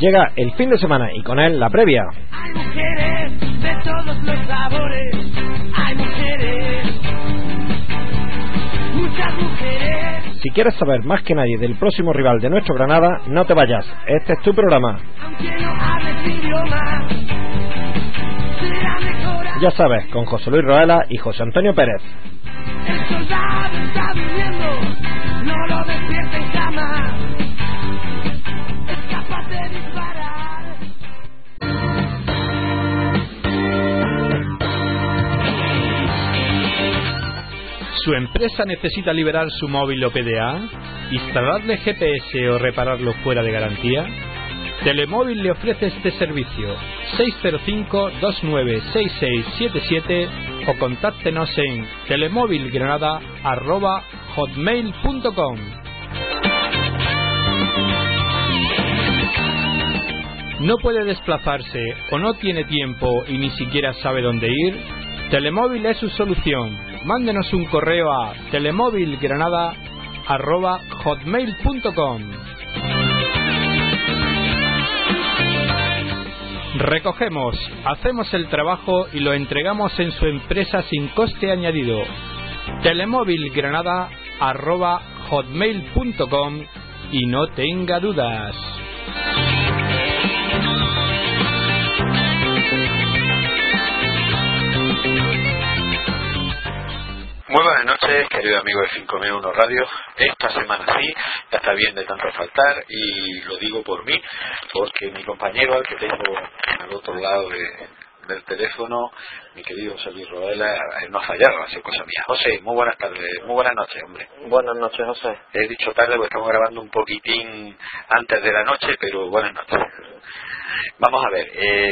Llega el fin de semana y con él la previa. Hay mujeres de todos los sabores, hay mujeres, muchas mujeres. Si quieres saber más que nadie del próximo rival de nuestro Granada, no te vayas, este es tu programa. Aunque no hables idioma, será mejor. Ya sabes, con José Luis Roela y José Antonio Pérez. El soldado está viviendo, no lo despierten jamás. Es capaz de disparar. ¿Su empresa necesita liberar su móvil o PDA? ¿Instalarle GPS o repararlo fuera de garantía? Telemóvil le ofrece este servicio. 605-296677 o contáctenos en telemóvilgranada@hotmail.com. ¿No puede desplazarse o no tiene tiempo y ni siquiera sabe dónde ir? Telemóvil es su solución. Mándenos un correo a telemóvilgranada@hotmail.com. Recogemos, hacemos el trabajo y lo entregamos en su empresa sin coste añadido. telemóvilgranada@hotmail.com y no tenga dudas. Muy buenas noches, querido amigo de 5M1 Radio. Esta semana sí, ya está bien de tanto faltar, y lo digo por mí, porque mi compañero al que tengo al otro lado del teléfono, mi querido José Luis Roela, no ha fallado, ha sido cosa mía. José, muy buenas tardes, muy buenas noches, hombre. Buenas noches, José. He dicho tarde porque estamos grabando un poquitín antes de la noche, pero buenas noches. Vamos a ver,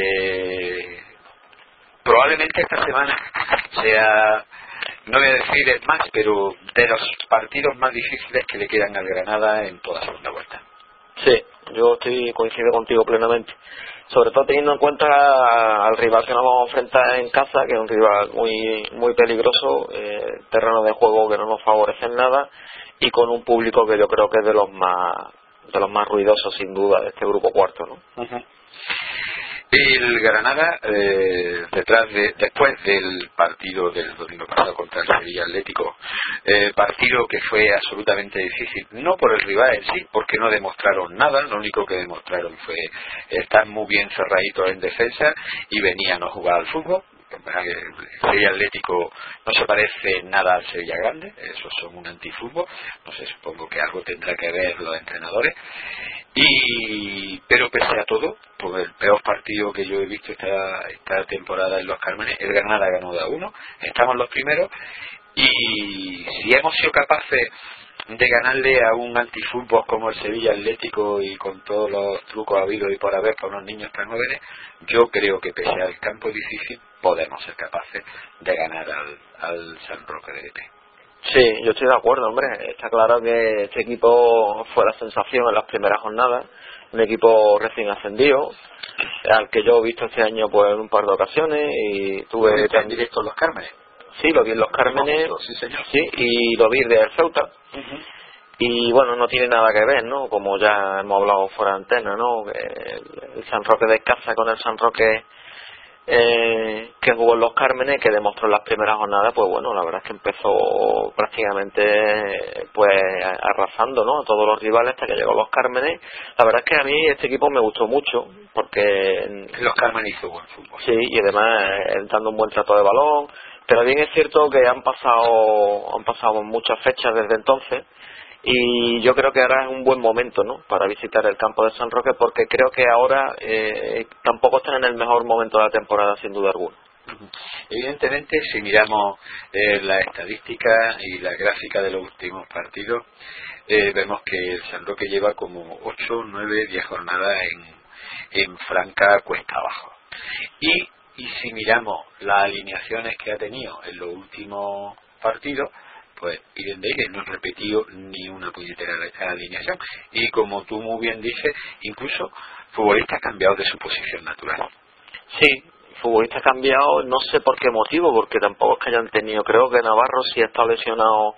probablemente esta semana sea, no voy a decir el más, pero de los partidos más difíciles que le quedan al Granada en toda segunda vuelta. Sí, yo coincido contigo plenamente. Sobre todo teniendo en cuenta al rival que nos vamos a enfrentar en casa, que es un rival muy peligroso, terreno de juego que no nos favorece en nada, y con un público que yo creo que es de los más ruidosos sin duda de este grupo cuarto, ¿no? Uh-huh. El Granada, después del partido del domingo pasado contra el Sevilla Atlético, partido que fue absolutamente difícil, no por el rival en sí, porque no demostraron nada, lo único que demostraron fue estar muy bien cerraditos en defensa y venían a jugar al fútbol. El Sevilla Atlético no se parece nada al Sevilla Grande, esos son un antifútbol, no sé, supongo que algo tendrá que ver los entrenadores, pero pese a todo, por el peor partido que yo he visto esta temporada en Los Cármenes, el Granada ganó 2-1, estamos los primeros, y si hemos sido capaces de ganarle a un antifútbol como el Sevilla Atlético y con todos los trucos habidos y por haber por unos niños tan jóvenes, yo creo que pese al campo difícil podemos ser capaces de ganar al San Roque de Lepe. Sí, yo estoy de acuerdo, hombre. Está claro que este equipo fue la sensación en las primeras jornadas, un equipo recién ascendido, al que yo he visto este año pues en un par de ocasiones, y tuve en directo en Los Cármenes. Sí, lo vi en Los Cármenes, sí, señor. Sí, y lo vi de Ceuta. Uh-huh. Y bueno, no tiene nada que ver, ¿no? Como ya hemos hablado fuera de antena, ¿no? El San Roque de casa con el San Roque que jugó en Los Cármenes, que demostró en las primeras jornadas, pues bueno, la verdad es que empezó prácticamente pues arrasando, ¿no? A todos los rivales hasta que llegó a Los Cármenes. La verdad es que a mí este equipo me gustó mucho, porque Los Cármenes hizo buen fútbol. Sí, y además dando un buen trato de balón. Pero bien es cierto que han pasado muchas fechas desde entonces, y yo creo que ahora es un buen momento, ¿no?, para visitar el campo de San Roque, porque creo que ahora tampoco están en el mejor momento de la temporada, sin duda alguna. Evidentemente, si miramos la estadística y la gráfica de los últimos partidos, vemos que el San Roque lleva como 8, 9, 10 jornadas en franca cuesta abajo. Y si miramos las alineaciones que ha tenido en los últimos partidos, pues Irendeire no ha repetido ni una puñetera alineación. Y como tú muy bien dices, incluso futbolistas cambiados de su posición natural. Sí, futbolistas cambiados, no sé por qué motivo, porque tampoco es que hayan tenido. Creo que Navarro sí está lesionado,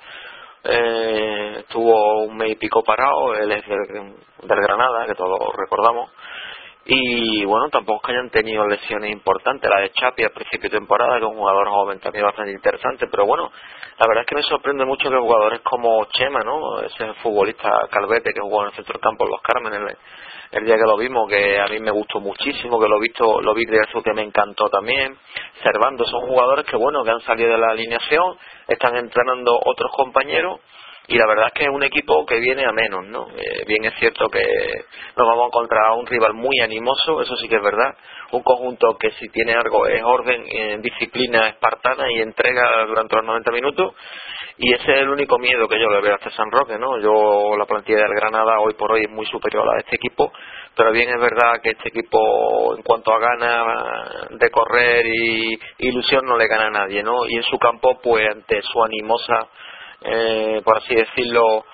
estuvo un mes y pico parado, él es del Granada, que todos recordamos. y bueno, tampoco es que hayan tenido lesiones importantes. La de Chapi al principio de temporada, que es un jugador joven también bastante interesante, pero bueno, la verdad es que me sorprende mucho que jugadores como Chema, ¿no? Ese futbolista Calvete que jugó en el centro del campo en Los Cármenes el día que lo vimos, que a mí me gustó muchísimo, que lo vi de eso, que me encantó también. Servando, son jugadores que bueno, que han salido de la alineación, están entrenando otros compañeros, y la verdad es que es un equipo que viene a menos, ¿no? Bien es cierto que nos vamos a encontrar a un rival muy animoso, eso sí que es verdad, un conjunto que si tiene algo es orden, disciplina espartana y entrega durante los 90 minutos, y ese es el único miedo que yo le veo a este San Roque, ¿no? La plantilla del Granada hoy por hoy es muy superior a la de este equipo, pero bien es verdad que este equipo en cuanto a ganas de correr y ilusión no le gana a nadie, ¿no? Y en su campo, pues ante su animosa, por así decirlo,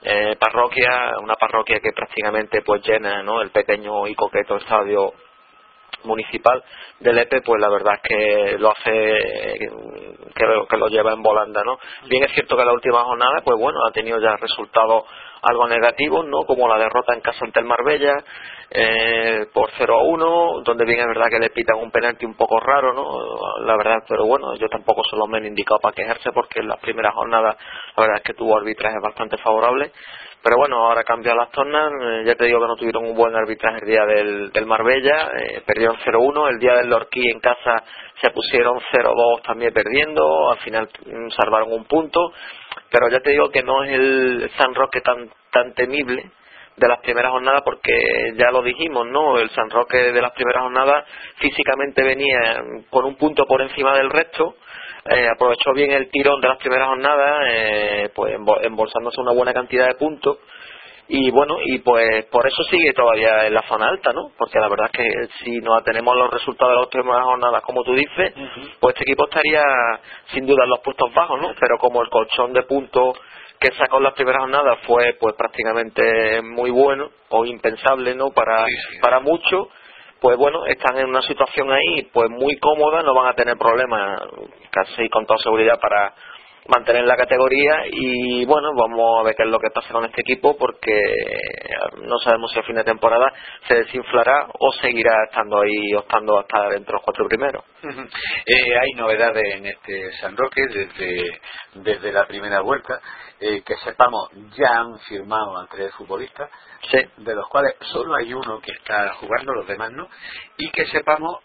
una parroquia que prácticamente pues llena, ¿no?, el pequeño y coqueto estadio municipal de Lepe, pues la verdad es que lo hace, que lo lleva en volanda, ¿no? Bien es cierto que la última jornada, pues bueno, ha tenido ya resultados algo negativos, ¿no?, como la derrota en casa ante el Marbella por 0-1, donde bien es verdad que le pitan un penalti un poco raro, ¿no?, la verdad, pero bueno, yo tampoco soy los menos indicados para quejarse, porque en las primeras jornadas la verdad es que tuvo arbitraje bastante favorable. Pero bueno, ahora cambian las tornas, ya te digo que no tuvieron un buen arbitraje el día del Marbella, perdieron 0-1, el día del Lorquí en casa se pusieron 0-2 también perdiendo, al final salvaron un punto, pero ya te digo que no es el San Roque tan temible de las primeras jornadas, porque ya lo dijimos, ¿no? El San Roque de las primeras jornadas físicamente venía con un punto por encima del resto. Aprovechó bien el tirón de las primeras jornadas, pues embolsándose una buena cantidad de puntos, y bueno, y pues por eso sigue todavía en la zona alta, ¿no? Porque la verdad es que si no tenemos los resultados de las primeras jornadas, como tú dices, pues este equipo estaría sin duda en los puestos bajos, ¿no? Pero como el colchón de puntos que sacó en las primeras jornadas fue pues prácticamente muy bueno o impensable, ¿no?, para muchos, pues bueno, están en una situación ahí pues muy cómoda, no van a tener problemas casi con toda seguridad para mantener la categoría, y bueno, vamos a ver qué es lo que pasa con este equipo, porque no sabemos si a fin de temporada se desinflará o seguirá estando ahí optando a estar entre los 4 primeros. Hay novedades en este San Roque desde la primera vuelta, que sepamos ya han firmado a 3 futbolistas, sí, de los cuales solo hay uno que está jugando, los demás no, y que sepamos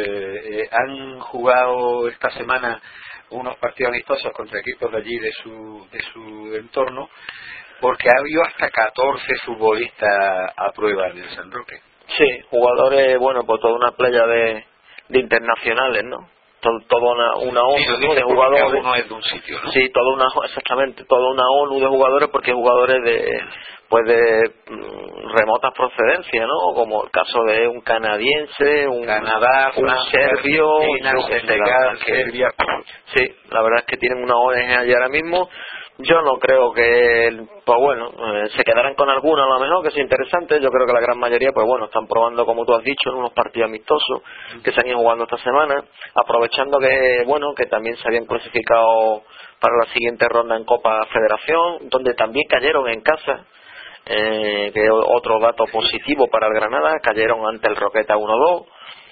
han jugado esta semana unos partidos amistosos contra equipos de allí de su entorno, porque ha habido hasta 14 futbolistas a prueba en el San Roque. Sí, jugadores, bueno, pues toda una playa de internacionales, ¿no? Toda una ONU, ¿no?, de jugadores. Cada uno es de un sitio, ¿no? Sí, exactamente, toda una ONU de jugadores, porque hay jugadores de remotas procedencias, ¿no? Como el caso de un canadiense, Canadá, un Francia, serbio, Senegal, Serbia. Sí, la verdad es que tienen una ONG allí ahora mismo. Yo no creo que, pues bueno, se quedarán con alguna a lo mejor, que sea interesante. Yo creo que la gran mayoría, pues bueno, están probando, como tú has dicho, en unos partidos amistosos que se han ido jugando esta semana, aprovechando que, bueno, que también se habían clasificado para la siguiente ronda en Copa Federación, donde también cayeron en casa, que otro dato positivo para el Granada, cayeron ante el Roqueta 1-2.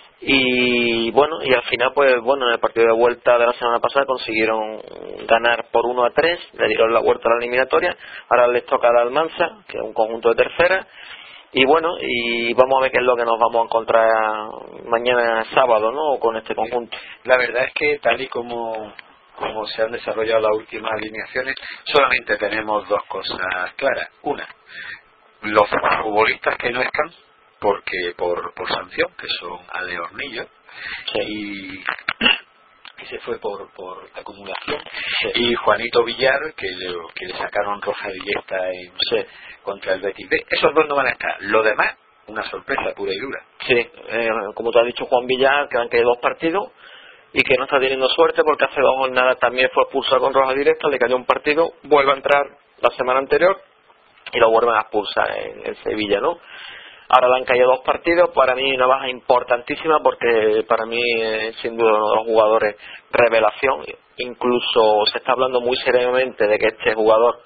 Y bueno, y al final, pues bueno, en el partido de vuelta de la semana pasada consiguieron ganar por 1-3, le dieron la vuelta a la eliminatoria. Ahora les toca a Almansa, que es un conjunto de tercera, y bueno, y vamos a ver qué es lo que nos vamos a encontrar mañana sábado, ¿no?, con este conjunto. La verdad es que tal y como se han desarrollado las últimas alineaciones, solamente tenemos 2 cosas claras. Una, los futbolistas que no están porque por sanción, que son Ale Hornillo, y se fue por acumulación, y Juanito Villar, que le sacaron roja directa contra el Betis B. Esos 2 no van a estar. Lo demás, una sorpresa pura y dura. Sí, como te ha dicho Juan Villar, que han quedado 2 partidos y que no está teniendo suerte, porque hace 2 jornadas también fue expulsado con roja directa, le cayó un partido, vuelve a entrar la semana anterior y lo vuelven a expulsar en Sevilla, ¿no? Ahora le han caído 2 partidos, para mí una baja importantísima, porque para mí sin duda uno de los jugadores revelación. Incluso se está hablando muy seriamente de que este jugador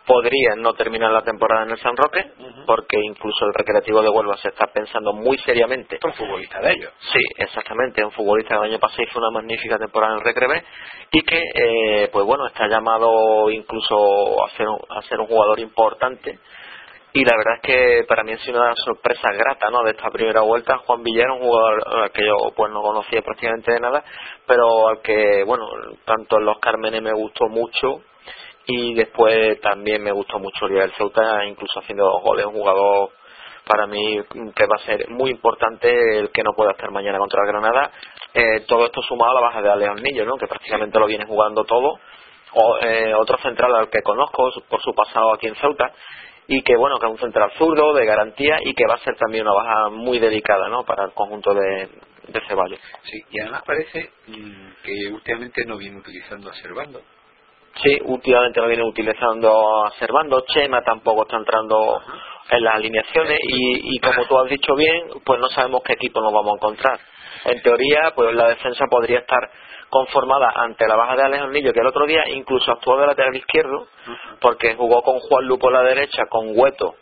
podrían no terminar la temporada en el San Roque, porque incluso el Recreativo de Huelva se está pensando muy seriamente. Un futbolista de ellos. Sí, exactamente, un futbolista del año pasado hizo una magnífica temporada en el Recre B y que, pues bueno, está llamado incluso a ser un jugador importante. Y la verdad es que para mí ha sido una sorpresa grata, ¿no?, de esta primera vuelta. Juan Villar, un jugador al que yo pues no conocía prácticamente de nada, pero al que, bueno, tanto en los Cármenes me gustó mucho y después también me gustó mucho Liga del Ceuta, incluso haciendo 2 goles, un jugador para mí que va a ser muy importante, el que no pueda estar mañana contra el Granada. Todo esto sumado a la baja de Alex Hornillo, ¿no?, que prácticamente lo viene jugando todo. Otro central al que conozco por su pasado aquí en Ceuta, y que bueno, que es un central zurdo de garantía y que va a ser también una baja muy delicada, ¿no?, para el conjunto de Ceballos. Sí, y además parece que últimamente no viene utilizando a Servando. Sí, últimamente lo viene utilizando a Servando. Chema tampoco está entrando en las alineaciones y como tú has dicho bien, pues no sabemos qué equipo nos vamos a encontrar. En teoría, pues la defensa podría estar conformada ante la baja de Alex Hornillo, que el otro día incluso actuó de lateral izquierdo, porque jugó con Juan Lu por la derecha, con Hueto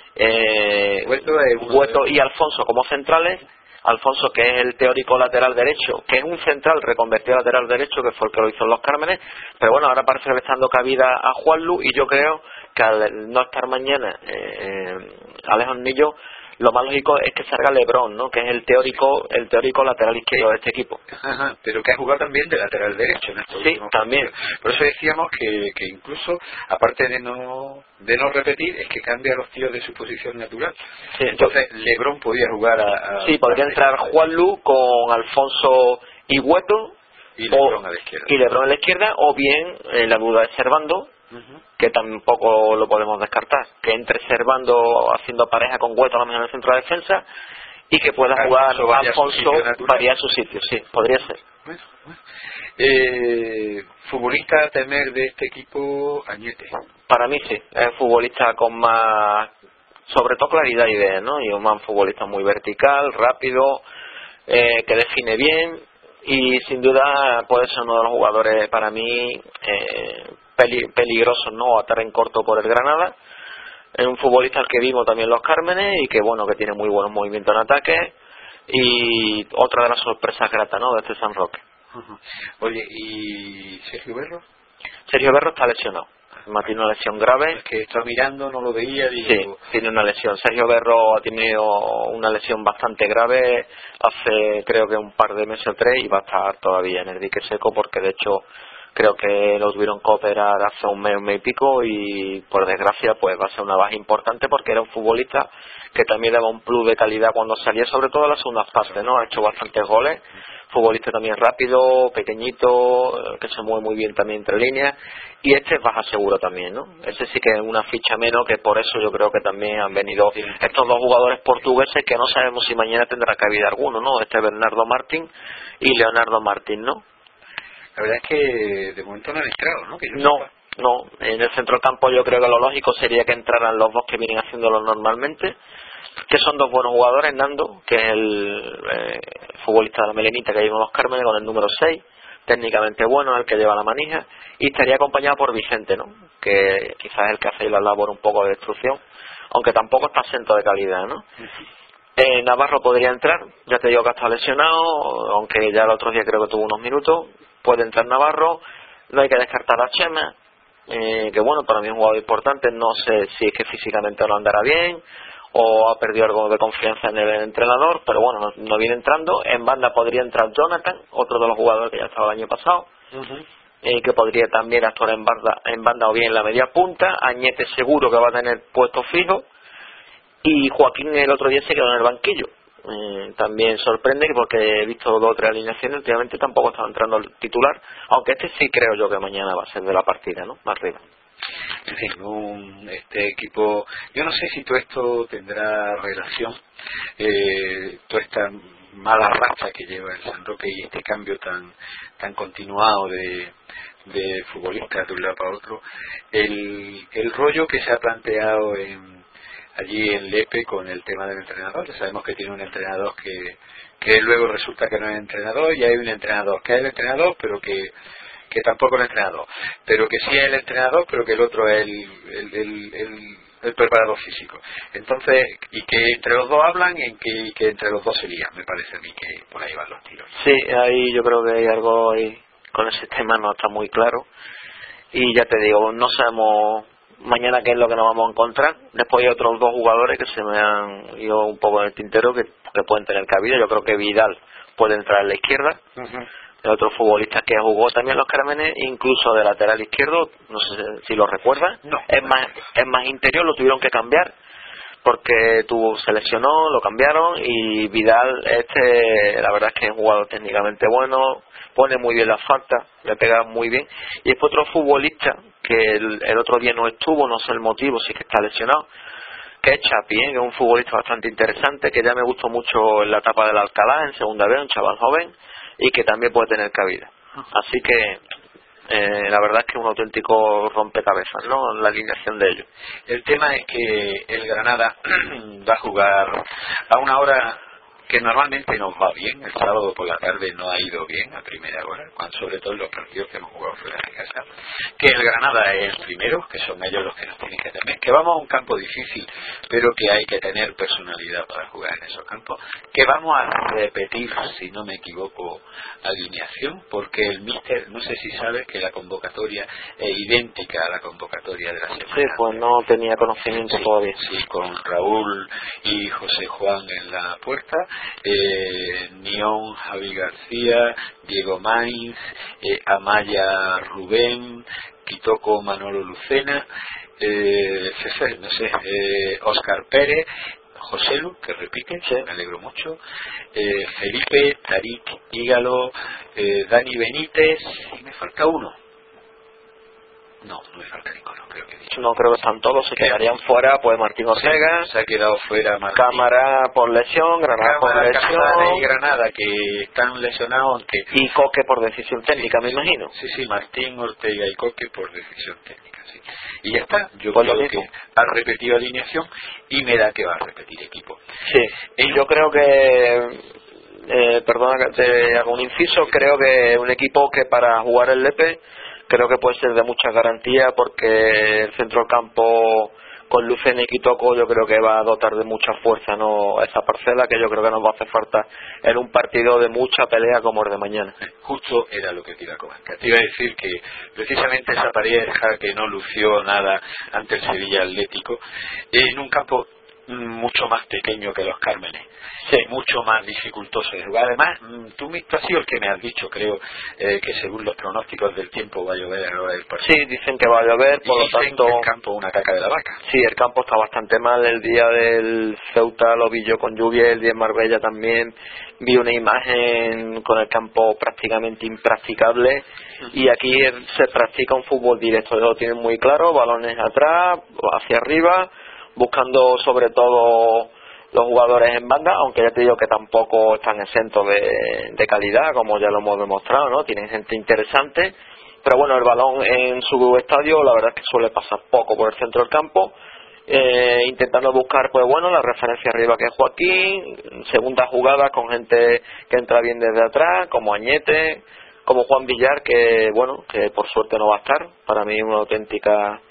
y Alfonso como centrales. Alfonso, que es el teórico lateral derecho, que es un central reconvertido a lateral derecho, que fue el que lo hizo en los Cármenes, pero bueno, ahora parece que le está dando cabida a Juan Lu, y yo creo que al no estar mañana Alex Hornillo, lo más lógico es que salga Lebrón, ¿no?, que es el teórico lateral izquierdo de este equipo. Ajá, pero que ha jugado también de lateral derecho en estos últimos también partidos. Por eso decíamos que incluso, aparte de no repetir, es que cambia los tiros de su posición natural. Sí, entonces Lebrón podía jugar a sí, podría entrar Juan Lu con Alfonso y Hueto, y Lebrón a la izquierda. Y Lebrón a la izquierda, o bien la duda es Servando, que tampoco lo podemos descartar, que entre Servando haciendo pareja con Hueto a lo mejor en el centro de defensa, y que pueda jugar Alfonso, varía su sitio, sí, podría ser. Bueno. Futbolista a temer de este equipo, Añete. Para mí sí, es un futbolista con más, sobre todo claridad de ideas, ¿no?, y un futbolista muy vertical, rápido, que define bien, y sin duda puede ser uno de los jugadores para mí peligrosos, ¿no?, a estar en corto por el Granada. Es un futbolista al que vimos también los Cármenes y que bueno, que tiene muy buenos movimientos en ataque, y otra de las sorpresas gratas, ¿no?, de este San Roque. Oye, ¿y Sergio Berro? Sergio Berro está lesionado. Tiene una lesión grave. Es que estaba mirando, no lo veía. Sí, tiene una lesión. Sergio Berro ha tenido una lesión bastante grave hace creo que un par de meses o 3, y va a estar todavía en el dique seco, porque de hecho creo que lo tuvieron que operar hace un mes y pico, y por desgracia pues va a ser una baja importante, porque era un futbolista que también daba un plus de calidad cuando salía, sobre todo en las segundas partes, ¿no? Ha hecho bastantes goles. Futbolista también rápido, pequeñito, que se mueve muy bien también entre líneas, y este es baja seguro también, ¿no? Ese sí que es una ficha menos, que por eso yo creo que también han venido estos 2 jugadores portugueses, que no sabemos si mañana tendrá cabida alguno, ¿no? Bernardo Martín y Leonardo Martín, ¿no? La verdad es que de momento no han entrado, ¿no? No, en el centro del campo yo creo que lo lógico sería que entraran los 2 que vienen haciéndolo normalmente, que son 2 buenos jugadores. Nando, que es el futbolista de la Melenita que lleva los Cármenes, con el número 6, técnicamente bueno, el que lleva la manija, y estaría acompañado por Vicente, ¿no?, que quizás es el que hace la labor un poco de destrucción, aunque tampoco está exento de calidad, ¿no? Navarro podría entrar, ya te digo que está lesionado, aunque ya el otro día creo que tuvo unos minutos. Puede entrar Navarro. No hay que descartar a Chema, que bueno, para mí es un jugador importante. No sé si es que físicamente no andará bien o ha perdido algo de confianza en el entrenador, pero bueno, no viene entrando. En banda podría entrar Jonathan, otro de los jugadores que ya estaba el año pasado, que podría también actuar en banda o bien en la media punta. Añete seguro que va a tener puesto fijo, y Joaquín el otro día se quedó en el banquillo. También sorprende, porque he visto 2 o 3 alineaciones, últimamente tampoco estaba entrando el titular, aunque este sí creo yo que mañana va a ser de la partida, ¿no?, más arriba. En fin, este equipo, yo no sé si todo esto tendrá relación, toda esta mala racha que lleva el San Roque y este cambio tan continuado de futbolistas de un lado para otro, el rollo que se ha planteado allí en Lepe con el tema del entrenador. Ya sabemos que tiene un entrenador que luego resulta que no es entrenador, y hay un entrenador que es el entrenador, pero que que tampoco el entrenador, pero que sí es el entrenador, pero que el otro es el preparador físico. Entonces, y que entre los dos hablan y que entre los dos se lían, me parece a mí que por ahí van los tiros. Sí, ahí yo creo que hay algo ahí con el sistema no está muy claro, y ya te digo, no sabemos mañana qué es lo que nos vamos a encontrar. Después hay otros dos jugadores que se me han ido un poco en el tintero que pueden tener cabida. Yo creo que Vidal puede entrar a la izquierda. El otro futbolista que jugó también los Cármenes, incluso de lateral izquierdo, no sé si lo recuerdas, no. Es más interior, lo tuvieron que cambiar porque se lesionó, lo cambiaron, y Vidal, la verdad es que es un jugador técnicamente bueno, pone muy bien las faltas, le pega muy bien. Y después otro futbolista que el otro día no estuvo, no sé el motivo, sí que está lesionado, que es Chapi, que es un futbolista bastante interesante, que ya me gustó mucho en la etapa del Alcalá, en segunda vez, un chaval joven, y que también puede tener cabida. Así que la verdad es que es un auténtico rompecabezas, ¿no?, la alineación de ellos. El tema es que el Granada va a jugar a una hora que normalmente nos va bien. El sábado por la tarde no ha ido bien a primera hora, sobre todo en los partidos que hemos jugado fuera de casa. Que el Granada es el primero, que son ellos los que nos tienen que tener. Que vamos a un campo difícil, pero que hay que tener personalidad para jugar en esos campos. Que vamos a repetir, si no me equivoco, alineación, porque el míster, no sé si sabes que la convocatoria es idéntica a la convocatoria de la semana. Sí, pues no tenía conocimiento todavía. Sí, con Raúl y José Juan en la puerta. Nión, Javi García, Diego Mainz, Amaya Rubén, Quitoco Manolo Lucena, Óscar Pérez, José Lu, que repite, sí, me alegro mucho, Felipe, Tarik Ígalo, Dani Benítez, y me falta uno. No me falta ninguno, creo que he dicho. No, creo que están todos, se quedarían fuera, pues Martín Ortega, se ha quedado fuera Martín. Cámara por lesión, Granada por lesión, y Granada que están lesionados, aunque... y Coque por decisión técnica, me imagino. Sí, Martín Ortega y Coque por decisión técnica, sí. Y ya está, yo pues creo que ha repetido alineación y me da que va a repetir equipo. Sí, y yo creo que, perdona que te haga un inciso, creo que un equipo que para jugar el Lepe creo que puede ser de mucha garantía, porque el centro del campo con Lucena y Quitoco yo creo que va a dotar de mucha fuerza, ¿no?, esa parcela que yo creo que nos va a hacer falta en un partido de mucha pelea como el de mañana. Justo era lo que te iba a comentar. Te iba a decir que precisamente esa pareja que no lució nada ante el Sevilla Atlético, en un campo mucho más pequeño que los Cármenes, sí, mucho más dificultoso de jugar. Además, tú has sido el que me has dicho, creo, que según los pronósticos del tiempo va a llover a la hora del partido. Sí, dicen que va a llover, por lo tanto el campo una caca de la vaca. Sí, el campo está bastante mal. El día del Ceuta lo vi yo con lluvia, el día en Marbella también vi una imagen con el campo prácticamente impracticable, y aquí se practica un fútbol directo, lo tienen muy claro, balones atrás, hacia arriba, buscando sobre todo los jugadores en banda, aunque ya te digo que tampoco están exentos de calidad, como ya lo hemos demostrado, ¿no? Tienen gente interesante, pero bueno, el balón en su estadio la verdad es que suele pasar poco por el centro del campo, intentando buscar, pues bueno, la referencia arriba que es Joaquín, segunda jugada con gente que entra bien desde atrás, como Añete, como Juan Villar, que bueno, que por suerte no va a estar. Para mí una auténtica,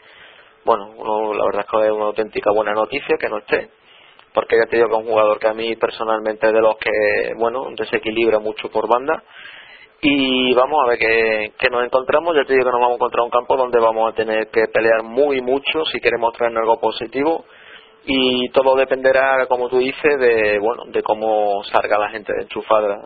la verdad es que es una auténtica buena noticia que no esté, porque ya te digo que es un jugador que a mí personalmente es de los que, desequilibra mucho por banda. Y vamos a ver que nos encontramos. Ya te digo que nos vamos a encontrar un campo donde vamos a tener que pelear muy mucho si queremos traer algo positivo, y todo dependerá, como tú dices, de cómo salga la gente enchufada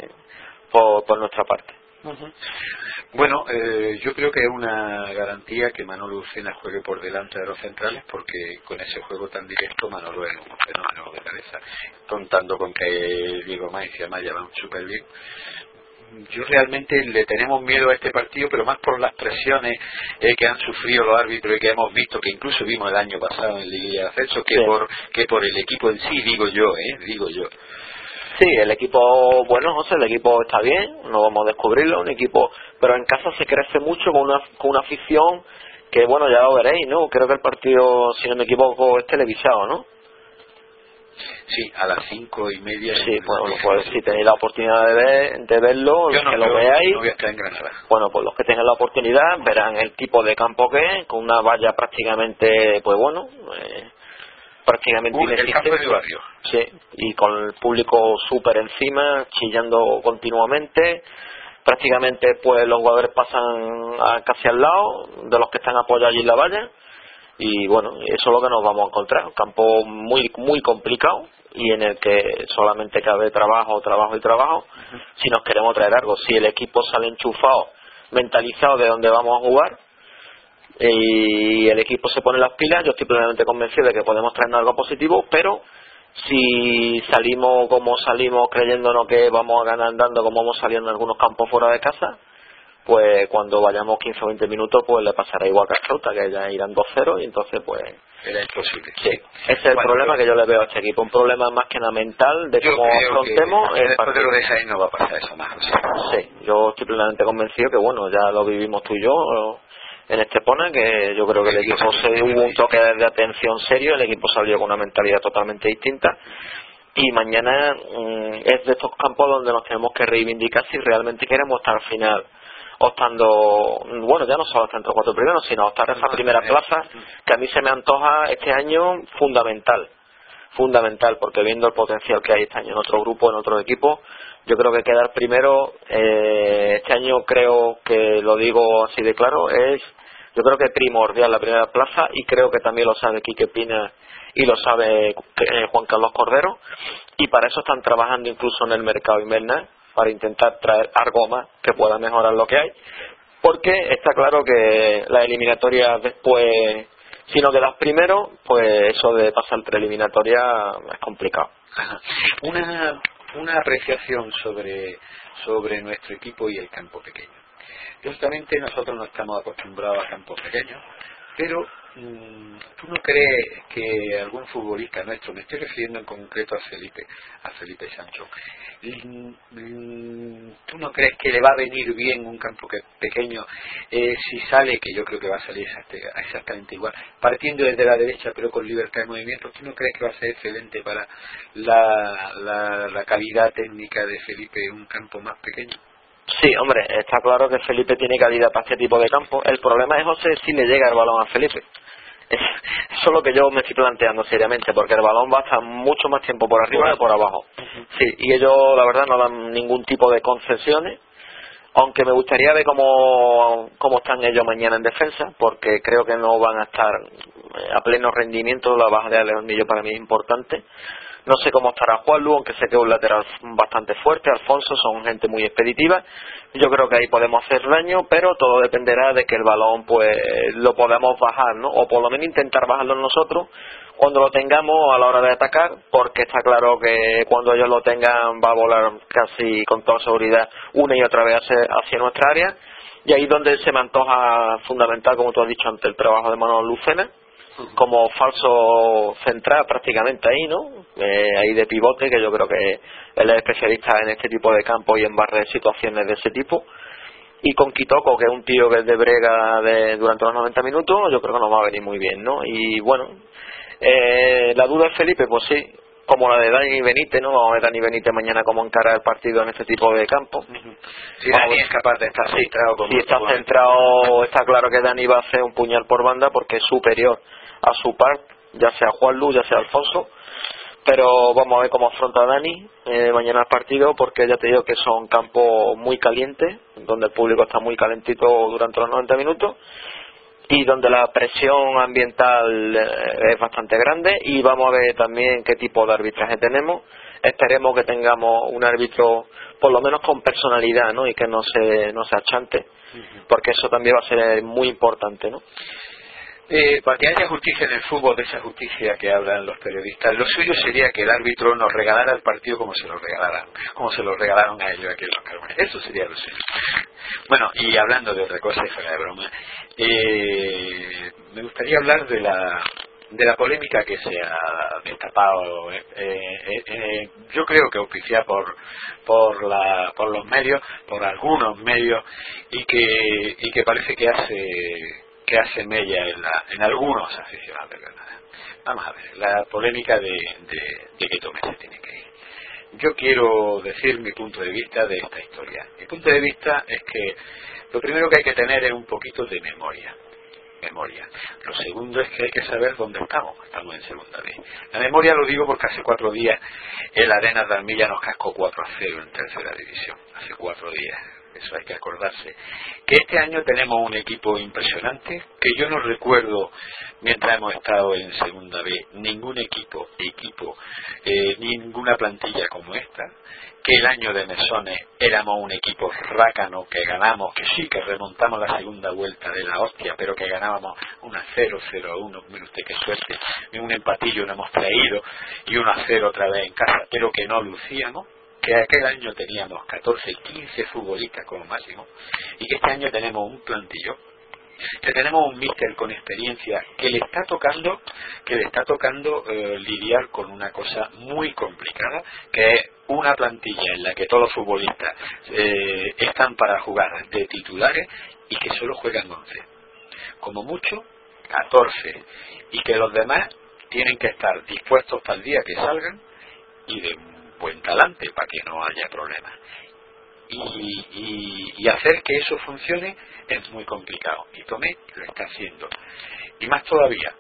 por nuestra parte. Bueno, yo creo que es una garantía que Manolo Lucena juegue por delante de los centrales, porque con ese juego tan directo Manolo es un fenómeno de cabeza, contando con que Diego Mainz y Amaya van súper bien. Yo realmente le tenemos miedo a este partido, pero más por las presiones que han sufrido los árbitros y que hemos visto, que incluso vimos el año pasado en Liga de Ascenso, que por el equipo en sí, digo yo. Sí, el equipo, José, el equipo está bien, no vamos a descubrirlo, un equipo, pero en casa se crece mucho con una afición que, ya lo veréis, ¿no? Creo que el partido, si no me equivoco, es televisado, ¿no? Sí, a las 5:30. Sí, pues si tenéis la oportunidad de verlo, yo no, que lo veáis. No voy a estar en Granada. Bueno, pues los que tengan la oportunidad verán el tipo de campo que es, con una valla prácticamente, pues bueno, prácticamente el campo de barrio. Sí, y con el público súper encima, chillando continuamente. Prácticamente pues los jugadores pasan casi al lado de los que están apoyados allí en la valla. Y bueno, eso es lo que nos vamos a encontrar, un campo muy muy complicado y en el que solamente cabe trabajo si nos queremos traer algo. Si el equipo sale enchufado, mentalizado de dónde vamos a jugar y el equipo se pone las pilas, yo estoy plenamente convencido de que podemos traernos algo positivo, pero si salimos como salimos creyéndonos que vamos a ganar andando como vamos saliendo en algunos campos fuera de casa, pues cuando vayamos 15 o 20 minutos pues le pasará igual que a Ceuta, que ya irán 2-0 y entonces pues era imposible. Sí, ese es el problema que yo le veo a este equipo, un problema más que nada mental de cómo afrontemos el después de partido. lo de Jaén no va a pasar eso más. Sí, yo estoy plenamente convencido que bueno, ya lo vivimos tú y yo en Estepona, que yo creo que el equipo hubo un toque de atención serio, el equipo salió con una mentalidad totalmente distinta. Y mañana es de estos campos donde nos tenemos que reivindicar si realmente queremos estar al final optando, bueno, ya no solo hasta entre los 4 primeros, sino optar a esa primera plaza, que a mí se me antoja este año fundamental, porque viendo el potencial que hay este año en otro grupo, en otro equipo, yo creo que quedar primero este año, creo que lo digo así de claro, yo creo que es primordial la primera plaza, y creo que también lo sabe Quique Pina y lo sabe Juan Carlos Cordero, y para eso están trabajando incluso en el mercado invernal, para intentar traer algo más que pueda mejorar lo que hay, porque está claro que las eliminatorias después, si no quedas primero, pues eso de pasar entre eliminatorias es complicado. Una apreciación sobre nuestro equipo y el campo pequeño. Justamente nosotros no estamos acostumbrados a campos pequeños, pero ¿tú no crees que algún futbolista nuestro, me estoy refiriendo en concreto a Felipe Sancho, ¿tú no crees que le va a venir bien un campo pequeño si sale, que yo creo que va a salir exactamente igual, partiendo desde la derecha pero con libertad de movimiento? ¿Tú no crees que va a ser excelente para la calidad técnica de Felipe un campo más pequeño? Sí, hombre, está claro que Felipe tiene calidad para este tipo de campo. El problema es, José, si le llega el balón a Felipe. Eso es lo que yo me estoy planteando seriamente, porque el balón va a estar mucho más tiempo por arriba que por abajo. Sí, y ellos, la verdad, no dan ningún tipo de concesiones, aunque me gustaría ver cómo están ellos mañana en defensa, porque creo que no van a estar a pleno rendimiento. La baja de Aleondillo para mí es importante. No sé cómo estará Juanlu, aunque sé que es un lateral bastante fuerte. Alfonso, son gente muy expeditiva. Yo creo que ahí podemos hacer daño, pero todo dependerá de que el balón pues lo podamos bajar, ¿no? O por lo menos intentar bajarlo nosotros cuando lo tengamos a la hora de atacar, porque está claro que cuando ellos lo tengan va a volar casi con toda seguridad una y otra vez hacia nuestra área. Y ahí es donde se me antoja fundamental, como tú has dicho antes, el trabajo de Manuel Lucena como falso central prácticamente ahí, ¿no? Ahí de pivote, que yo creo que él es especialista en este tipo de campo y en barrer situaciones de ese tipo. Y con Kitoko, que es un tío que es de brega durante los 90 minutos, yo creo que nos va a venir muy bien, ¿no? Y bueno, la duda es Felipe, pues sí, como la de Dani Benítez, ¿no? Vamos a ver Dani Benítez mañana cómo encara el partido en este tipo de campo. Si Dani es capaz de estar centrado, si está centrado, está claro que Dani va a hacer un puñal por banda porque es superior a su par, ya sea Juanlu, ya sea Alfonso, pero vamos a ver cómo afronta Dani mañana el partido, porque ya te digo que son campos muy calientes, donde el público está muy calentito durante los 90 minutos y donde la presión ambiental es bastante grande, y vamos a ver también qué tipo de arbitraje tenemos. Esperemos que tengamos un árbitro por lo menos con personalidad, ¿no? Y que no se achante, porque eso también va a ser muy importante, ¿no? Para que haya justicia en el fútbol, de esa justicia que hablan los periodistas, lo suyo sería que el árbitro nos regalara el partido como se lo regalaron a ellos aquí en Los Carbones. Eso sería lo suyo. Bueno, y hablando de otra cosa, fuera de broma, me gustaría hablar de la polémica que se ha destapado, yo creo que auspiciada por los medios, por algunos medios, y que parece que que hace mella en algunos aficionados de Granada. Vamos a ver, la polémica de que Tomé se tiene que ir. Yo quiero decir mi punto de vista de esta historia. Mi punto de vista es que lo primero que hay que tener es un poquito de memoria. Lo segundo es que hay que saber dónde estamos. Estamos en segunda vez. La memoria lo digo porque hace 4 días el Arenas de Armilla nos cascó 4-0 en tercera división. Hace 4 días. Eso hay que acordarse. Que este año tenemos un equipo impresionante, que yo no recuerdo, mientras hemos estado en segunda B, ningún equipo, ninguna plantilla como esta. Que el año de Mesones éramos un equipo rácano, que ganamos, que sí, que remontamos la segunda vuelta de la hostia, pero que ganábamos 1-0, 0-1, mire usted qué suerte, un empatillo no hemos traído, y 1-0 otra vez en casa, pero que no lucíamos. Que aquel año teníamos 14, 15 futbolistas como máximo, y que este año tenemos un plantillo, que tenemos un míster con experiencia que le está tocando lidiar con una cosa muy complicada, que es una plantilla en la que todos los futbolistas están para jugar de titulares y que solo juegan 11, como mucho 14, y que los demás tienen que estar dispuestos para el día que salgan y de buen talante para que no haya problemas, y hacer que eso funcione es muy complicado, y Tomé lo está haciendo, y más todavía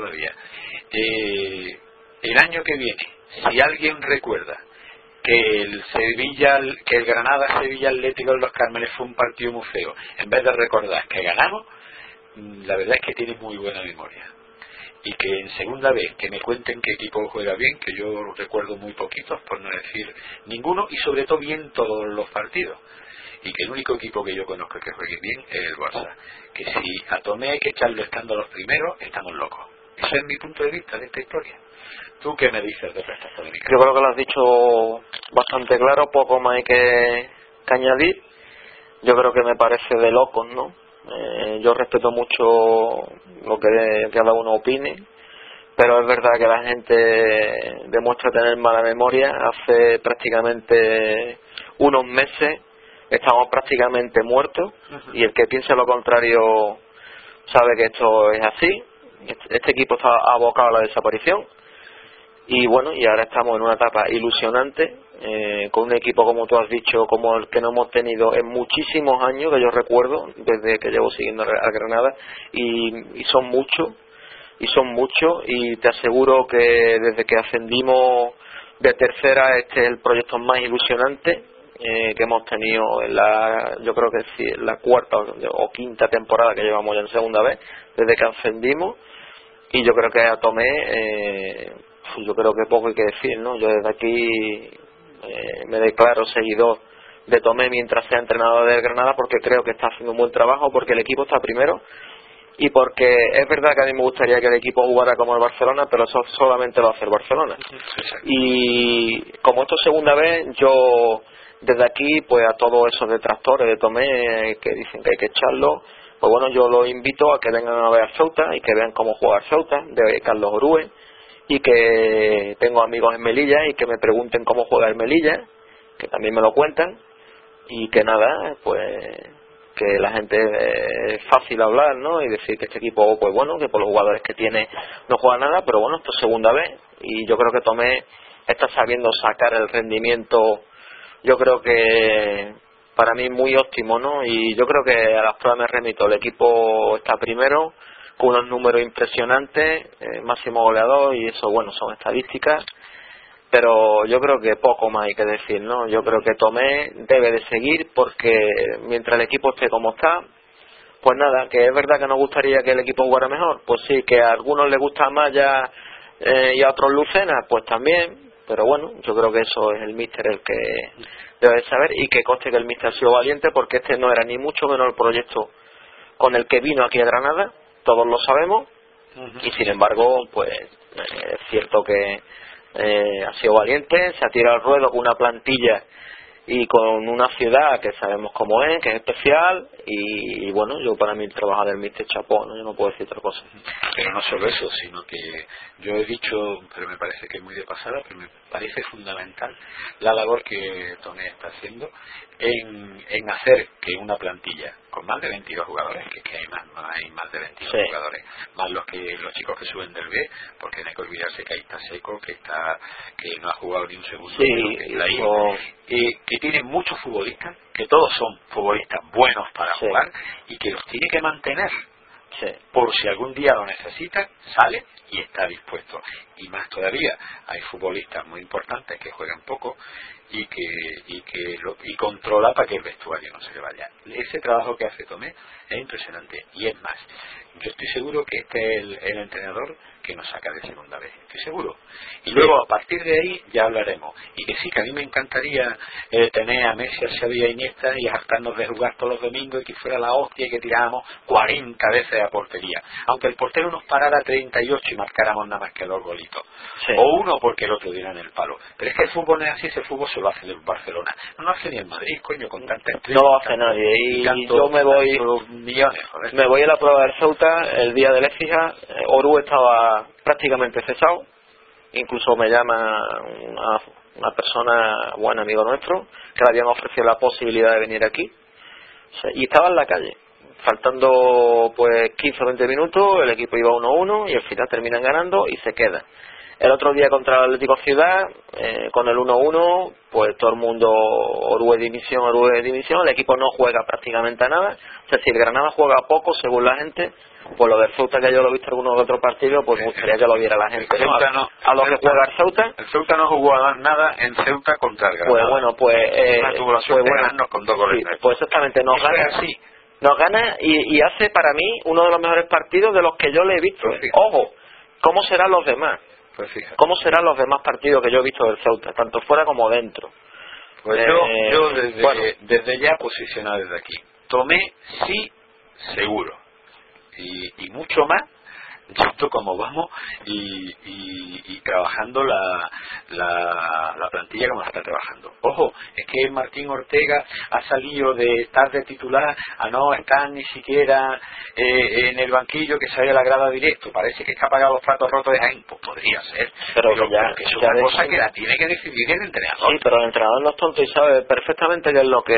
el año que viene, si alguien recuerda que el Granada Sevilla Atlético de los Cármenes fue un partido muy feo, en vez de recordar que ganamos, la verdad es que tiene muy buena memoria. Y que en segunda vez que me cuenten qué equipo juega bien, que yo recuerdo muy poquitos, por no decir ninguno, y sobre todo bien todos los partidos, y que el único equipo que yo conozco que juegue bien es el Barça, que si a Tomé hay que echarlo estando los primeros, estamos locos. Ese es mi punto de vista de esta historia. ¿Tú qué me dices de esta polémica? Yo creo que lo has dicho bastante claro, poco más hay que añadir. Yo creo que me parece de locos, ¿no? Yo respeto mucho lo que cada uno opine, pero es verdad que la gente demuestra tener mala memoria. Hace prácticamente unos meses estamos prácticamente muertos, y el que piense lo contrario sabe que esto es así. Este equipo está abocado a la desaparición, y bueno, y ahora estamos en una etapa ilusionante, con un equipo, como tú has dicho, como el que no hemos tenido en muchísimos años, que yo recuerdo desde que llevo siguiendo a Granada, y son muchos, y te aseguro que desde que ascendimos de tercera, este es el proyecto más ilusionante que hemos tenido yo creo que sí, la cuarta o quinta temporada que llevamos ya en segunda vez, desde que ascendimos. Y yo creo que a Tomé, yo creo que poco hay que decir, ¿no? Yo desde aquí me declaro seguidor de Tomé mientras sea entrenador del Granada, porque creo que está haciendo un buen trabajo, porque el equipo está primero, y porque es verdad que a mí me gustaría que el equipo jugara como el Barcelona, pero eso solamente lo hace el Barcelona. Y como esto es segunda vez, yo desde aquí, pues a todos esos detractores de Tomé que dicen que hay que echarlo, pues bueno, yo los invito a que vengan a ver a Ceuta y que vean cómo juega Ceuta, de Carlos Orue, y que tengo amigos en Melilla y que me pregunten cómo juega el Melilla, que también me lo cuentan, y que nada, pues que la gente es fácil hablar, ¿no? Y decir que este equipo, pues bueno, que por los jugadores que tiene no juega nada, pero bueno, esto es segunda vez, y yo creo que Tomé está sabiendo sacar el rendimiento, yo creo que para mí muy óptimo, ¿no? Y yo creo que a las pruebas me remito, el equipo está primero con unos números impresionantes, máximo goleador, y eso, bueno, son estadísticas, pero yo creo que poco más hay que decir, ¿no? Yo creo que Tomé debe de seguir, porque mientras el equipo esté como está, pues nada, que es verdad que nos gustaría que el equipo jugara mejor, pues sí, que a algunos les gusta Maya y a otros Lucena, pues también, pero bueno, yo creo que eso es el míster el que debe de saber, y que conste que el míster ha sido valiente, porque este no era ni mucho menos el proyecto con el que vino aquí a Granada, todos lo sabemos, y sin embargo, pues es cierto que ha sido valiente, se ha tirado al ruedo con una plantilla y con una ciudad que sabemos cómo es, que es especial, y bueno, yo para mí el trabajo del míster chapó, ¿no? Yo no puedo decir otra cosa. Pero no solo eso, sino que yo he dicho, pero me parece que es muy de pasada, pero me parece fundamental la labor que Tomé está haciendo en hacer que una plantilla con más de 22 jugadores, que hay más, no hay más de 22 jugadores, más los chicos que suben del B, porque no hay que olvidarse que ahí está Seco, que no ha jugado ni un segundo, que está ahí, que tiene muchos futbolistas, que todos son futbolistas buenos para jugar, y que los tiene que mantener. Por si algún día lo necesita, sale y está dispuesto. Y más todavía, hay futbolistas muy importantes que juegan poco y que controla para que el vestuario no se le vaya. Ese trabajo que hace Tomé es impresionante. Y es más, yo estoy seguro que este es el entrenador que nos saca de segunda vez, estoy seguro. Y luego a partir de ahí ya hablaremos. Y que sí, que a mí me encantaría tener a Messi, a Xavi, a Iniesta y hartarnos de jugar todos los domingos y que fuera la hostia y que tiráramos 40 veces a portería, aunque el portero nos parara 38 y marcáramos nada más que 2 golitos, o uno porque el otro diera en el palo. Pero es que el fútbol no es así, ese fútbol se lo hace el Barcelona, no lo hace ni el Madrid, coño, con tanta estrella, no lo hace nadie. Y yo me voy millones, joder. Me voy a la prueba del Ceuta el día del Écija. Oru estaba prácticamente cesado, incluso me llama una persona, buen amigo nuestro, que le habían ofrecido la posibilidad de venir aquí, y estaba en la calle, faltando pues 15 o 20 minutos, el equipo iba 1-1 y al final terminan ganando y se queda. El otro día contra el Atlético Ciudad, con el 1-1, pues todo el mundo, Orué dimisión, el equipo no juega prácticamente a nada. O sea, si el Granada juega poco, según la gente, pues lo del Ceuta, que yo lo he visto en algunos otros partidos, pues me gustaría que lo viera la gente. A lo que juega el Ceuta. El Ceuta no jugó a nada en Ceuta contra el Granada. Pues bueno, tuvo la suerte de ganarnos con 2 goles. Sí, pues exactamente, nos gana y hace para mí uno de los mejores partidos de los que yo le he visto. Ojo, ¿cómo serán los demás? Pues fíjate. ¿Cómo serán los demás partidos que yo he visto del Ceuta, tanto fuera como dentro? Pues yo desde ya posicionado desde aquí. Tomé sí, seguro. Y mucho más, visto cómo vamos y trabajando la plantilla como la está trabajando. Ojo, es que Martín Ortega ha salido de estar de titular a no estar ni siquiera en el banquillo, que sale a la grada directo. Parece que está pagado los platos rotos de Jaén. Pues podría ser, pero que es una cosa que la tiene que decidir el entrenador. Sí, pero el entrenador no es tonto y sabe perfectamente qué es lo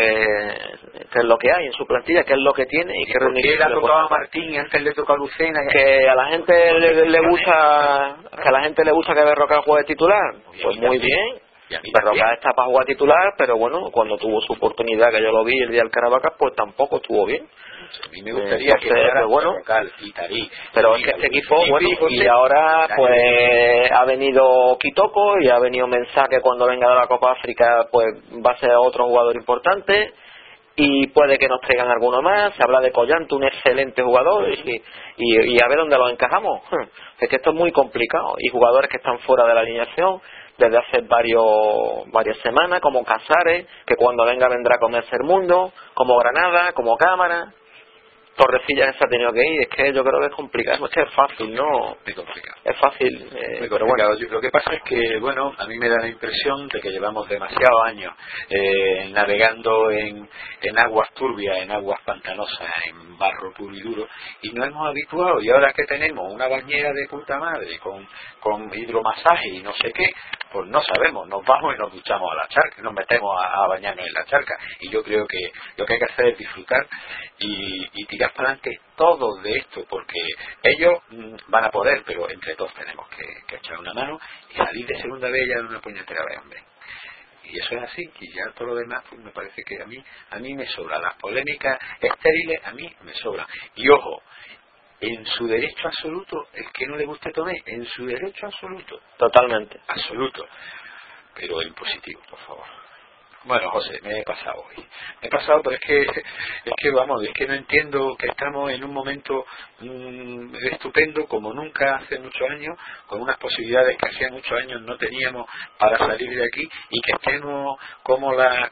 que hay en su plantilla, qué es lo que tiene y qué le ha tocado a Martín y antes le tocó a Lucena. Que a la gente le gusta, que a la gente le gusta que Berrocal juegue titular, pues muy bien. Berrocal está para jugar titular, pero bueno, cuando tuvo su oportunidad, que yo lo vi el día del Caravaca, pues tampoco estuvo bien. A mí me gustaría que fuera Berrocal y Tarí. Pero es que este equipo, bueno, y ahora pues ha venido Kitoko y ha venido Mensah, que cuando venga de la Copa África pues va a ser otro jugador importante. Y puede que nos traigan alguno más. Se habla de Collante, un excelente jugador, y a ver dónde lo encajamos. Es que esto es muy complicado, y jugadores que están fuera de la alineación desde hace varias semanas, como Casares, que cuando venga vendrá a comerse el mundo, como Granada, como Cámara. Torrecillas se ha tenido que ir. Es que yo creo que es complicado. Es que es fácil, ¿no? Muy complicado. Es fácil, muy pero bueno. Lo que pasa es que, bueno, a mí me da la impresión de que llevamos demasiados años navegando en aguas turbias, en aguas pantanosas, en barro puro y duro, y nos hemos habituado. Y ahora que tenemos una bañera de puta madre con hidromasaje y no sé qué, pues no sabemos, nos vamos y nos duchamos a la charca, nos metemos a bañarnos en la charca. Y yo creo que lo que hay que hacer es disfrutar y tirar para adelante todo de esto, porque ellos van a poder, pero entre todos tenemos que echar una mano y salir de segunda vez ya de una puñetera vez, hombre. Y eso es así, y ya todo lo demás pues me parece que a mí me sobra. Las polémicas estériles a mí me sobran. Y ojo, en su derecho absoluto, el que no le guste Tomé, en su derecho absoluto. Totalmente. Absoluto. Pero en positivo, por favor. Bueno, José, me he pasado hoy. Me he pasado, pero es que no entiendo que estamos en un momento estupendo como nunca hace muchos años, con unas posibilidades que hacía muchos años no teníamos para salir de aquí, y que estemos como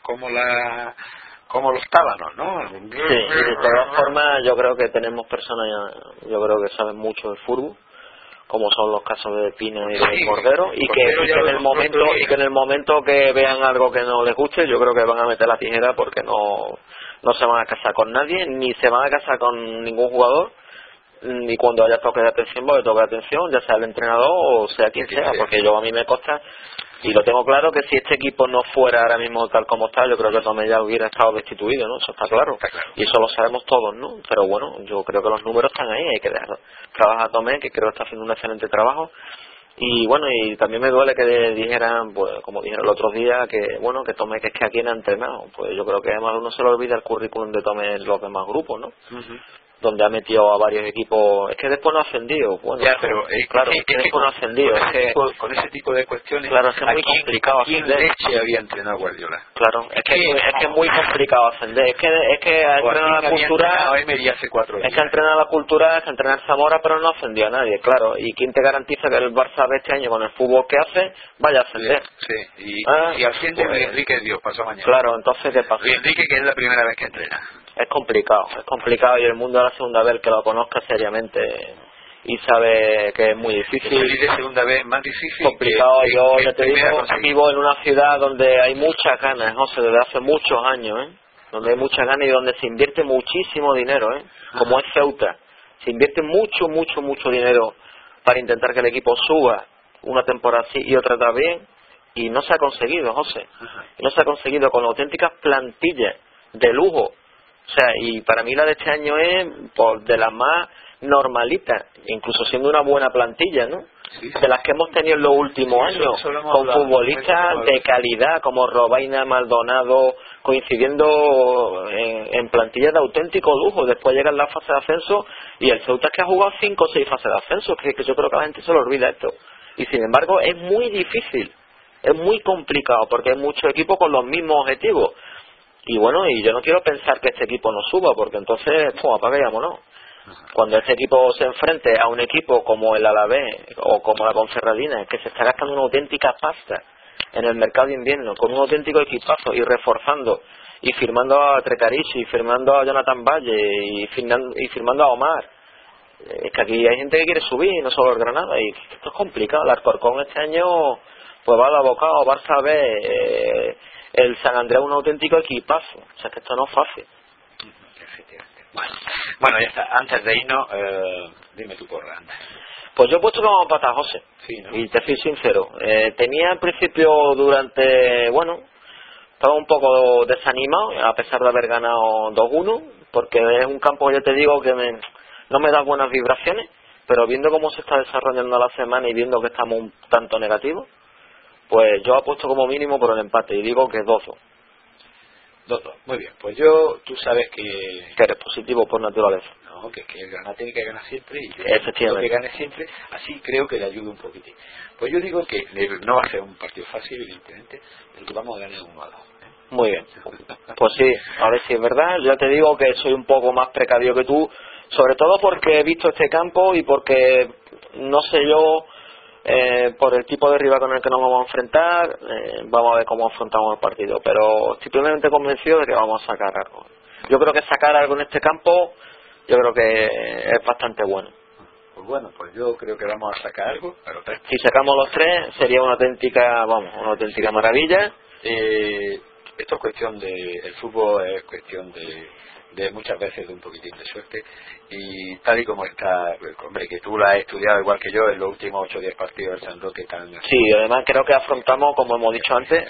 los tábanos, ¿no? Sí, y de todas formas yo creo que tenemos personas, yo creo que saben mucho de fútbol, como son los casos de Pina y de Cordero, y que en el momento que vean algo que no les guste, yo creo que van a meter la tijera, porque no se van a casar con nadie, ni se van a casar con ningún jugador, ni cuando haya toque de atención, porque toque de atención, ya sea el entrenador o sea quien sea, porque a mí me consta Y lo tengo claro que si este equipo no fuera ahora mismo tal como está, yo creo que Tomé ya hubiera estado destituido, ¿no? Eso está claro. Y eso lo sabemos todos, ¿no? Pero bueno, yo creo que los números están ahí, hay que dejar trabajar a Tomé, que creo que está haciendo un excelente trabajo. Y bueno, y también me duele que dijeran, pues como dijeron el otro día, que bueno, que Tomé, que es que aquí no ha entrenado. Pues yo creo que además uno se le olvida el currículum de Tomé en los demás grupos, ¿no? Donde ha metido a varios equipos. Es que después no ha ascendido. Bueno, ya, pero claro, es que después no ha ascendido. Con ese tipo de cuestiones, claro, es que es muy complicado ¿quién ascender? leche había entrenado Guardiola? Claro, es que es muy complicado ascender. Es que ha entrenado la cultura. Hace 4 días. Es que ha entrenado la cultura, es que ha entrenado Zamora, pero no ha ascendido a nadie, claro. ¿Y quién te garantiza que el Barça de este año, con el fútbol que hace, vaya a ascender? Sí, y asciende Luis Enrique, Dios, pasó mañana. Claro, entonces, ¿qué pasa? Luis Enrique, que es la primera vez que entrena. Es complicado y el mundo de la segunda vez, el que lo conozca seriamente y sabe que es muy difícil. Salir de segunda vez es más difícil. Complicado, yo ya te digo, vivo en una ciudad donde hay muchas ganas, José, desde hace muchos años, donde hay muchas ganas y donde se invierte muchísimo dinero, como es Ceuta. Se invierte mucho dinero para intentar que el equipo suba una temporada así y otra también, y no se ha conseguido, José. No se ha conseguido con auténticas plantillas de lujo. O sea, y para mí la de este año es de las más normalitas, incluso siendo una buena plantilla, ¿no? Sí. De las que hemos tenido en los últimos años, con futbolistas de calidad como Robaina, Maldonado, coincidiendo en plantillas de auténtico lujo. Después llegan las fases de ascenso y el Ceuta es que ha jugado 5 o 6 fases de ascenso, que yo creo que la gente se lo olvida esto. Y sin embargo es muy difícil, es muy complicado, porque hay muchos equipos con los mismos objetivos. Y bueno, y yo no quiero pensar que este equipo no suba, porque entonces, apaga y vámonos. Cuando este equipo se enfrente a un equipo como el Alavés o como la Ponferradina, que se está gastando una auténtica pasta en el mercado de invierno, con un auténtico equipazo y reforzando, y firmando a Trecarici, y firmando a Jonathan Valle, y firmando a Omar. Es que aquí hay gente que quiere subir, no solo el Granada, y esto es complicado. El Alcorcón este año pues va de abocado, Barça B, el San Andrés un auténtico equipazo. O sea, que esto no es fácil. Bueno, ya está. Antes de irnos, dime tu porra. Pues yo he puesto como pata, José. Sí, ¿no? Y te soy sincero. Tenía al principio estaba un poco desanimado, a pesar de haber ganado 2-1, porque es un campo que yo te digo que no me da buenas vibraciones, pero viendo cómo se está desarrollando la semana y viendo que estamos un tanto negativos, pues yo apuesto como mínimo por el empate y digo que es 2-2. 2-2, muy bien. Pues tú sabes que eres positivo por naturaleza. No, que el Granada tiene que ganar siempre y yo efectivamente que gane siempre, así creo que le ayude un poquitín. Pues yo digo que no va a ser un partido fácil, evidentemente, pero que vamos a ganar 1-2. Muy bien. Pues sí, a ver si es verdad. Yo te digo que soy un poco más precavido que tú, sobre todo porque he visto este campo y porque no sé yo, por el tipo de rival con el que nos vamos a enfrentar, vamos a ver cómo afrontamos el partido, pero estoy plenamente convencido de que vamos a sacar algo. Yo creo que sacar algo en este campo, yo creo que es bastante bueno. Pues bueno, pues yo creo que vamos a sacar algo. Si sacamos los 3 sería una auténtica maravilla. Esto es cuestión el fútbol es cuestión de muchas veces de un poquitín de suerte, y tal y como está, hombre, que tú la has estudiado igual que yo en los últimos 8 o 10 partidos del San Roque tan... Sí, además creo que afrontamos, como hemos dicho antes,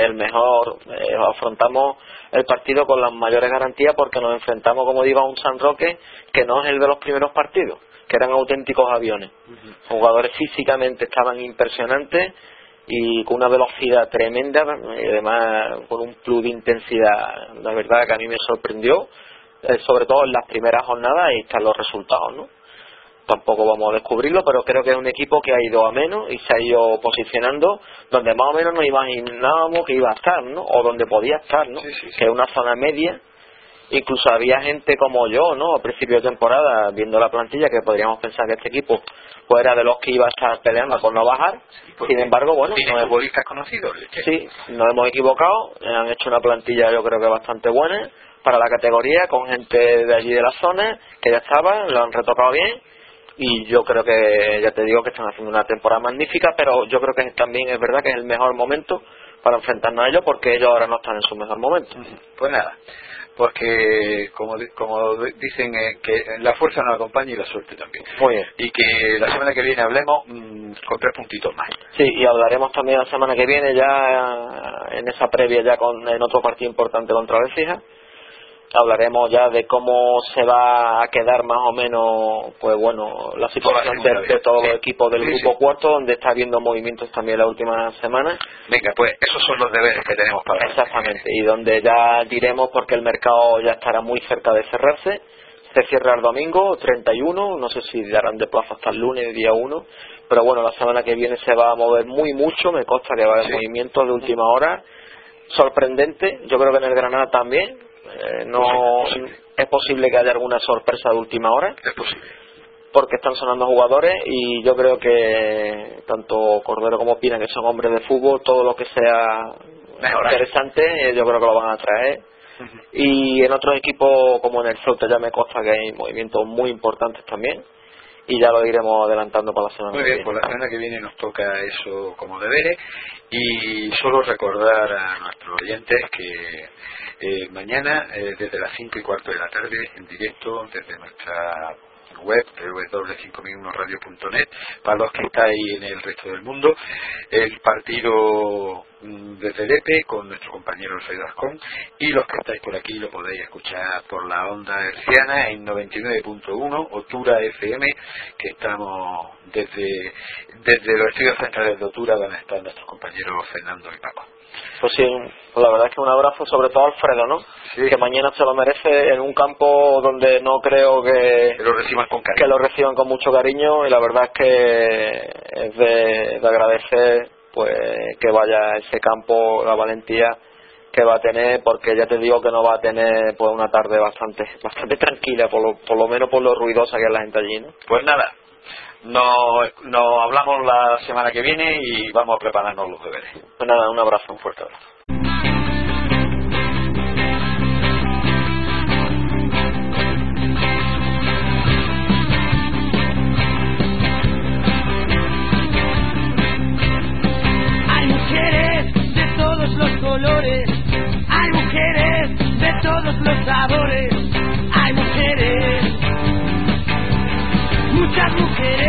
afrontamos el partido con las mayores garantías, porque nos enfrentamos, como digo, a un San Roque que no es el de los primeros partidos, que eran auténticos aviones. Jugadores físicamente estaban impresionantes y con una velocidad tremenda, y además con un plus de intensidad, la verdad que a mí me sorprendió, sobre todo en las primeras jornadas, y están los resultados, ¿no? Tampoco vamos a descubrirlo, pero creo que es un equipo que ha ido a menos y se ha ido posicionando donde más o menos nos imaginábamos que iba a estar, ¿no? O donde podía estar, ¿no? Sí. Que es una zona media. Incluso había gente como yo, ¿no? A principio de temporada, viendo la plantilla, que podríamos pensar que este equipo pues era de los que iba a estar peleando por no bajar. Sin embargo, bueno, ¿tiene futbolistas conocidos? Sí, nos hemos equivocado. Han hecho una plantilla, yo creo que bastante buena para la categoría, con gente de allí de la zona que ya estaba, lo han retocado bien, y yo creo que, ya te digo, que están haciendo una temporada magnífica, pero yo creo que también es verdad que es el mejor momento para enfrentarnos a ellos, porque ellos ahora no están en su mejor momento. Pues nada, porque como dicen, que la fuerza nos acompaña y la suerte también. Muy bien. Y que la semana que viene hablemos con 3 puntitos más. Sí, y hablaremos también la semana que viene ya en esa previa, ya en otro partido importante contra la Écija. Hablaremos ya de cómo se va a quedar más o menos, pues bueno, la situación de todos los equipos del grupo cuarto, donde está habiendo movimientos también la última semana. Venga, pues esos son los deberes que tenemos para exactamente, y donde ya diremos, porque el mercado ya estará muy cerca de cerrarse. Se cierra el domingo 31, no sé si darán de plazo hasta el lunes, día 1, pero bueno, la semana que viene se va a mover mucho, me consta que va a haber movimientos de última hora, sorprendente. Yo creo que en el Granada también. Es posible que haya alguna sorpresa de última hora. Es posible. Porque están sonando jugadores, y yo creo que tanto Cordero como Pina, que son hombres de fútbol, todo lo que sea interesante, yo creo que lo van a traer. Y en otros equipos, como en el Ceuta, ya me consta que hay movimientos muy importantes también, y ya lo iremos adelantando para la semana que viene. Muy bien, pues la semana que viene nos toca eso como deberes, y solo recordar a nuestros oyentes que mañana desde las 5:15 de la tarde, en directo desde nuestra web www.501radio.net, para los que estáis en el resto del mundo, el partido desde Lepe con nuestro compañero Alfredo Ascón, y los que estáis por aquí lo podéis escuchar por la onda herciana en 99.1 Otura FM, que estamos desde los estudios centrales de Otura, van a estar nuestros compañeros Fernando y Paco. Pues sí, la verdad es que un abrazo sobre todo a Alfredo, ¿no? Sí. Que mañana se lo merece en un campo donde no creo que lo reciban con cariño. Que lo reciban con mucho cariño, y la verdad es que es de agradecer, pues, que vaya a ese campo, la valentía que va a tener, porque ya te digo que no va a tener, pues, una tarde bastante tranquila, por lo menos por lo ruidosa que es la gente allí, ¿no? Pues nada, nos hablamos la semana que viene y vamos a prepararnos los deberes. Pues nada, un abrazo, un fuerte abrazo. Hay mujeres de todos los colores, hay mujeres de todos los sabores, hay mujeres, muchas mujeres.